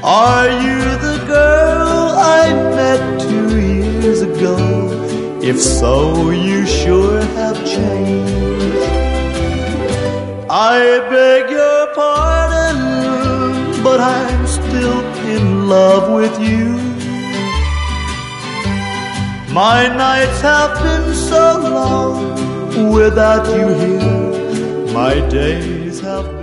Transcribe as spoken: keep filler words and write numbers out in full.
Are you the girl I met two years ago? If so, you sure have changed. I beg your pardon, but I'm still in love with you. My nights have been so long without you here. My days have